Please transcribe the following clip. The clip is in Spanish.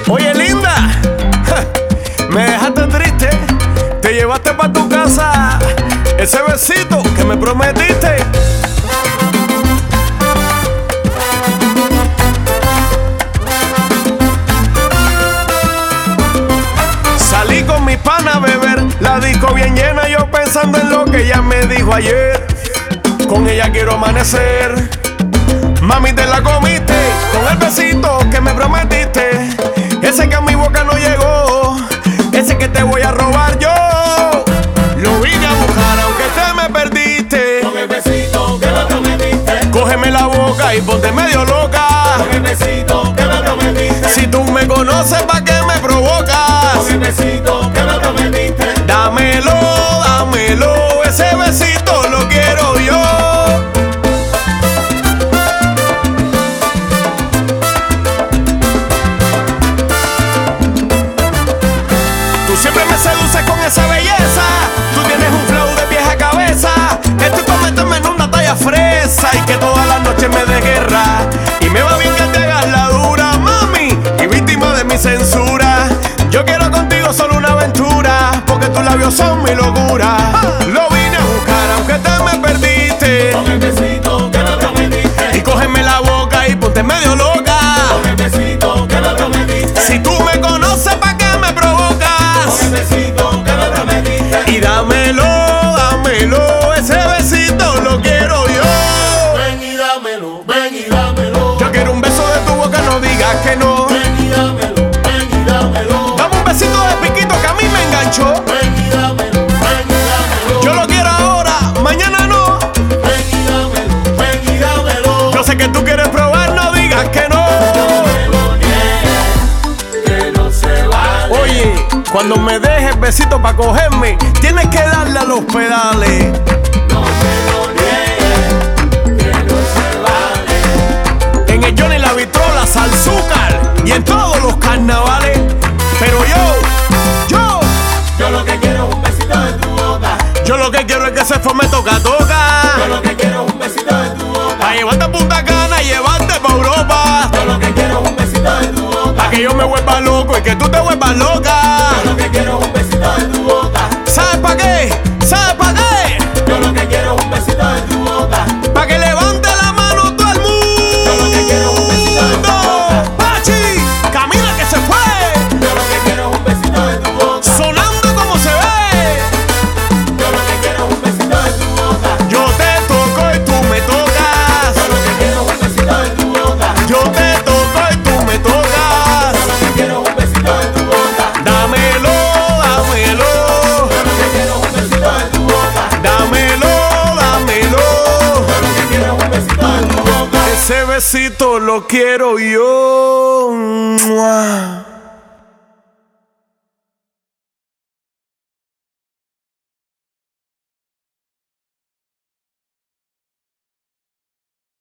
Oye, linda, me dejaste triste. Te llevaste pa' tu casa ese besito que me prometiste. Salí con mis panas a beber, la disco bien llena, yo pensando en lo que ella me dijo ayer. Con ella quiero amanecer. Mami, te la comiste con el besito que me prometiste. Ese que a mi boca no llegó, ese que te voy a robar yo. Lo vine a buscar aunque te me perdiste. Con el besito que me prometiste. Cógeme la boca y ponte medio loca. Con el besito que me prometiste. Si tú me conoces, ¿pa' qué me provocas? Con el besito que me prometiste. Dámelo, dámelo, ese besito lo quiero yo. Tú siempre me seduces con esa belleza. Tú tienes un flow de vieja cabeza. Estoy pa' meterme en una talla fresa y que toda la noche me dé guerra. Y me va bien que te hagas la dura, mami, y víctima de mi censura. Yo quiero contigo solo una aventura, porque tus labios son mi locura. Lo vine a buscar aunque te me perdiste. Con el besito que me prometiste. Y cógeme la boca y ponte medio loca. Con el besito que me prometiste. Si tú me conoces, ¿pa' qué me provocas? Con el besito que me prometiste. Y dámelo, dámelo, ese besito lo quiero yo. Ven y dámelo, ven y dámelo. Yo quiero un beso de tu boca, no digas que no. Ven y dámelo, ven y dámelo. Dame un besito de piquito que a mí me enganchó. Ven y dámelo, ven y dámelo. Yo lo quiero ahora, mañana no. Ven y dámelo, ven y dámelo. Yo sé que tú quieres probar, no digas que no. No me lo niegues, que no se vale. Oye, cuando me dejes besito pa' cogerme, tienes que darle a los pedales. No me lo niegues, que no se vale. En el Johnny la Vitrola, Salzúcar y en todos los carnavales. Pero Yo lo que quiero es un besito de tu boca. yo lo que quiero es que se forme toca-toca. Yo lo que quiero es un besito de tu boca. Pa' llevarte a Punta Cana y llevarte pa' Europa. Yo lo que quiero es un besito de tu boca. Pa' que yo me vuelva loco y que tú te vuelvas loca. Yo lo que quiero es un besito de tu boca. ¿Sabes pa' qué? ¿Sabes pa' qué? Yo lo que quiero es un besito de tu boca. Pa' que levante la mano todo el mundo. Yo lo que quiero es un besito de tu boca. Pachi, camina que se fue. Yo lo que quiero es un besito de tu boca. Sonando como se ve. Yo lo que quiero es un besito de tu boca. Yo te toco y tú me tocas. Yo lo que quiero es un besito de tu boca. Yo te toco y tú me tocas. Yo lo que quiero es un besito de tu boca. Dámelo, dámelo. Yo lo que quiero es un besito de tu boca. Dámelo, dámelo. Yo lo que quiero es un besito de tu boca. Ese besito lo quiero yo. Mua.